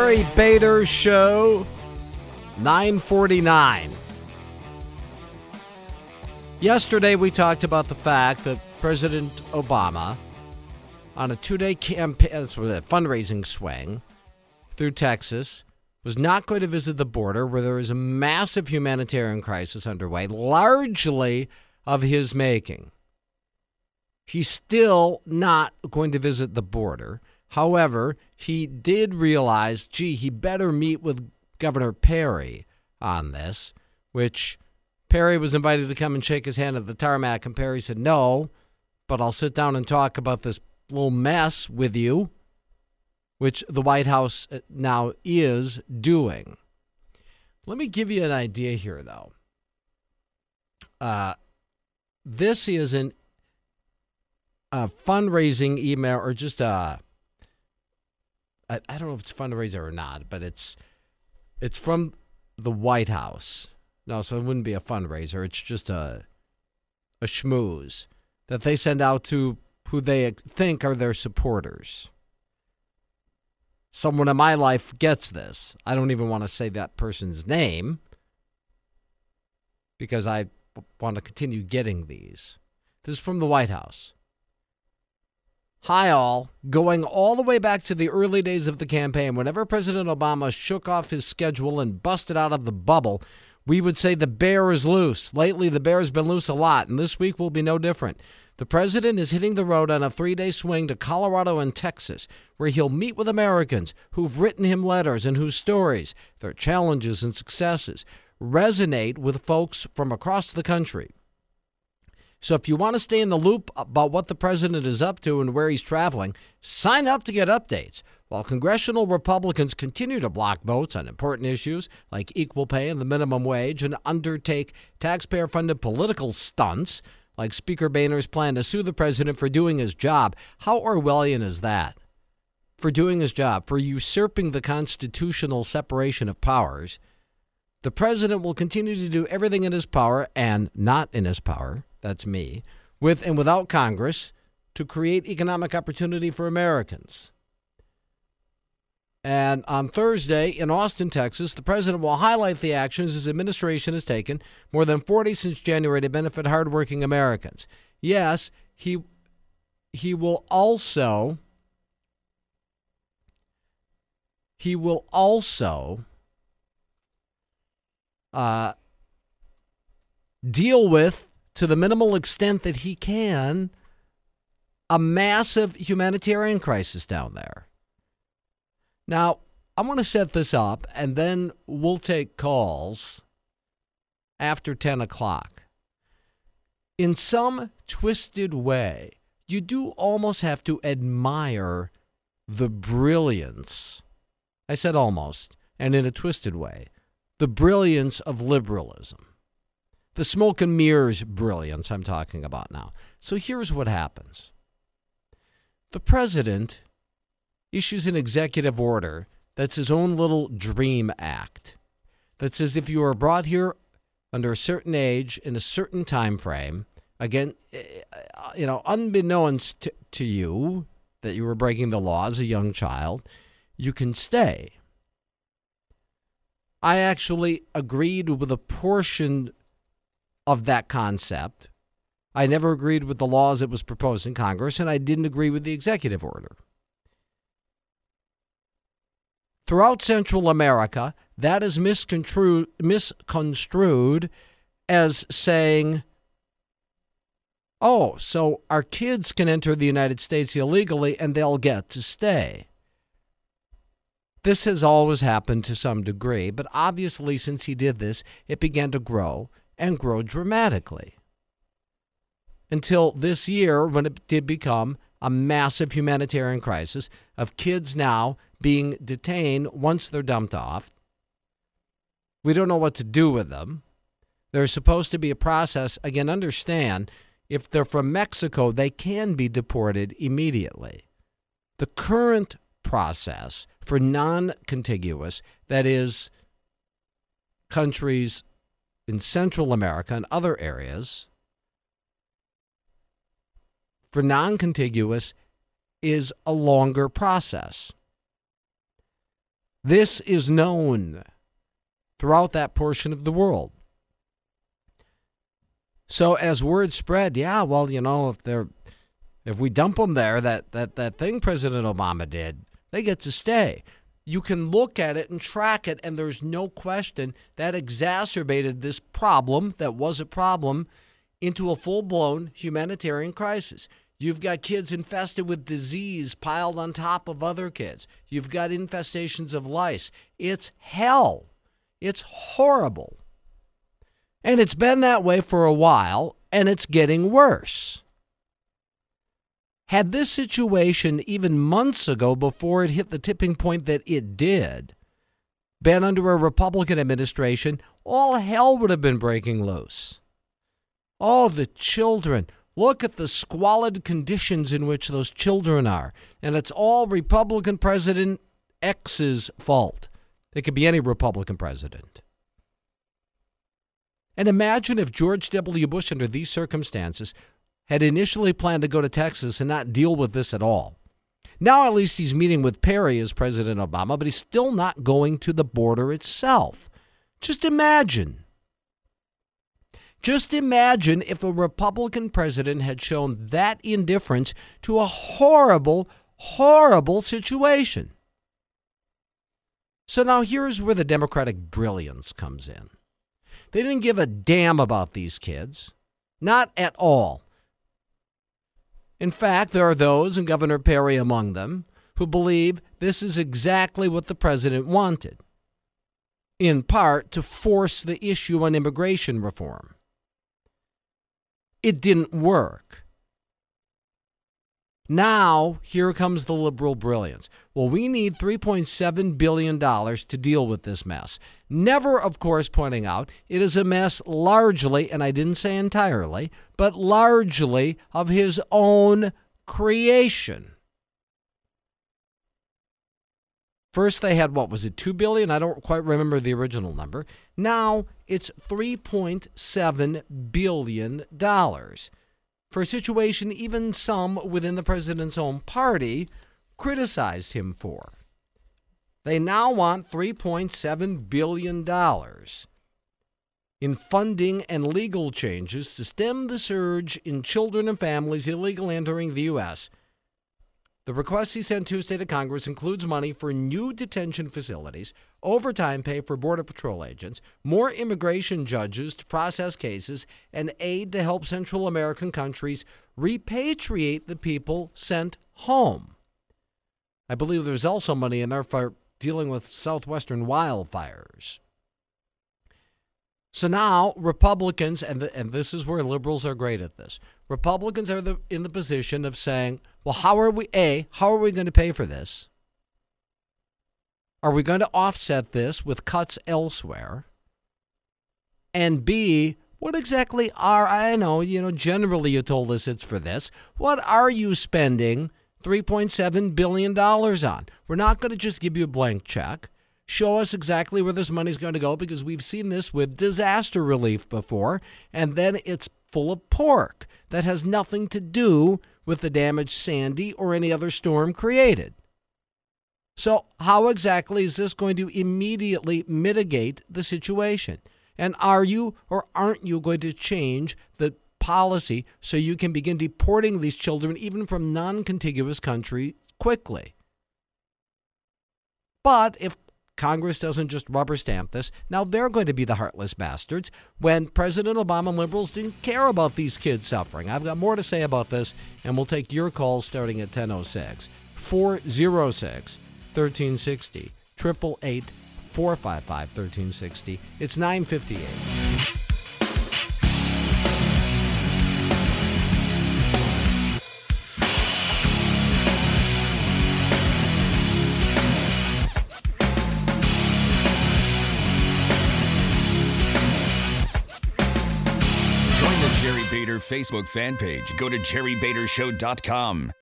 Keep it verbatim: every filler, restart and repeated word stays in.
Gary Bader Show, nine forty-nine. Yesterday, we talked about the fact that President Obama, on a two-day campaign, fundraising swing through Texas, was not going to visit the border where there is a massive humanitarian crisis underway, largely of his making. He's still not going to visit the border. However, he did realize, gee, he better meet with Governor Perry on this, which Perry was invited to come and shake his hand at the tarmac, and Perry said, no, but I'll sit down and talk about this little mess with you, which the White House now is doing. Let me give you an idea here, though. Uh, this is an, a fundraising email, or just a, I, I don't know if it's a fundraiser or not, but it's it's from the White House. No, so it wouldn't be a fundraiser. It's just a a schmooze that they send out to who they think are their supporters. Someone in my life gets this. I don't even want to say that person's name because I want to continue getting these. This is from the White House. Hi, all. Going all the way back to the early days of the campaign, whenever President Obama shook off his schedule and busted out of the bubble, we would say the bear is loose. Lately, the bear has been loose a lot, and this week will be no different. The president is hitting the road on a three-day swing to Colorado and Texas, where he'll meet with Americans who've written him letters and whose stories, their challenges and successes, resonate with folks from across the country. So if you want to stay in the loop about what the president is up to and where he's traveling, sign up to get updates. While congressional Republicans continue to block votes on important issues like equal pay and the minimum wage and undertake taxpayer-funded political stunts, like Speaker Boehner's plan to sue the president for doing his job. How Orwellian is that? For doing his job, for usurping the constitutional separation of powers, the president will continue to do everything in his power and not in his power, that's me, with and without Congress, to create economic opportunity for Americans. And on Thursday in Austin, Texas, the president will highlight the actions his administration has taken, more than forty since January, to benefit hardworking Americans. Yes, he he will also he will also uh, deal with, to the minimal extent that he can, a massive humanitarian crisis down there. Now, I'm going to set this up, and then we'll take calls after ten o'clock. In some twisted way, you do almost have to admire the brilliance, I said almost, and in a twisted way, the brilliance of liberalism. The smoke and mirrors brilliance I'm talking about now. So here's what happens. The president issues an executive order that's his own little dream act that says if you are brought here under a certain age in a certain time frame, again, you know, unbeknownst to, to you that you were breaking the law as a young child, you can stay. I actually agreed with a portion of that concept. I never agreed with the laws that was proposed in Congress, and I didn't agree with the executive order. Throughout Central America, that is misconstrued, misconstrued as saying, oh, so our kids can enter the United States illegally and they'll get to stay. This has always happened to some degree, but obviously since he did this, it began to grow and grow dramatically. Until this year, when it did become a massive humanitarian crisis of kids now being detained once they're dumped off. We don't know what to do with them. There's supposed to be a process. Again, understand, if they're from Mexico, they can be deported immediately. The current process for non-contiguous, that is, countries in Central America and other areas, for non-contiguous is a longer process. This is known throughout that portion of the world. So as word spread, yeah, well, you know, if they're if we dump them there, that that that thing President Obama did, they get to stay. You can look at it and track it, and there's no question that exacerbated this problem that was a problem into a full-blown humanitarian crisis. You've got kids infested with disease piled on top of other kids. You've got infestations of lice. It's hell. It's horrible. And it's been that way for a while, and it's getting worse. Had this situation even months ago, before it hit the tipping point that it did, been under a Republican administration, all hell would have been breaking loose. All the children. Look at the squalid conditions in which those children are. And it's all Republican President X's fault. It could be any Republican president. And imagine if George W. Bush, under these circumstances, had initially planned to go to Texas and not deal with this at all. Now at least he's meeting with Perry as President Obama, but he's still not going to the border itself. Just imagine. Just imagine if a Republican president had shown that indifference to a horrible, horrible situation. So now here's where the Democratic brilliance comes in. They didn't give a damn about these kids. Not at all. In fact, there are those, and Governor Perry among them, who believe this is exactly what the president wanted, in part to force the issue on immigration reform. It didn't work. Now, here comes the liberal brilliance. Well, we need three point seven billion dollars to deal with this mess. Never, of course, pointing out it is a mess largely, and I didn't say entirely, but largely of his own creation. First, they had, what was it, two billion dollars? I don't quite remember the original number. Now, it's three point seven billion dollars. For a situation even some within the president's own party criticized him for. They now want three point seven billion dollars in funding and legal changes to stem the surge in children and families illegally entering the U S. The request he sent Tuesday to Congress includes money for new detention facilities, overtime pay for Border Patrol agents, more immigration judges to process cases, and aid to help Central American countries repatriate the people sent home. I believe there's also money in there for dealing with southwestern wildfires. So now Republicans, and the, and this is where liberals are great at this, Republicans are the, in the position of saying, well, how are we, A, how are we going to pay for this? Are we going to offset this with cuts elsewhere? And B, what exactly are, I know, you know, generally you told us it's for this. What are you spending three point seven billion dollars on? We're not going to just give you a blank check. Show us exactly where this money's going to go, because we've seen this with disaster relief before, and then it's full of pork that has nothing to do with the damage Sandy or any other storm created. So how exactly is this going to immediately mitigate the situation? And are you or aren't you going to change the policy so you can begin deporting these children even from non-contiguous countries quickly? But if Congress doesn't just rubber stamp this, now they're going to be the heartless bastards when President Obama and liberals didn't care about these kids suffering. I've got more to say about this, and we'll take your calls starting at ten oh six. four oh six, one three six oh, eight eight eight, four five five, one three six oh. It's nine fifty-eight. Facebook fan page. Go to jerry bader show dot com.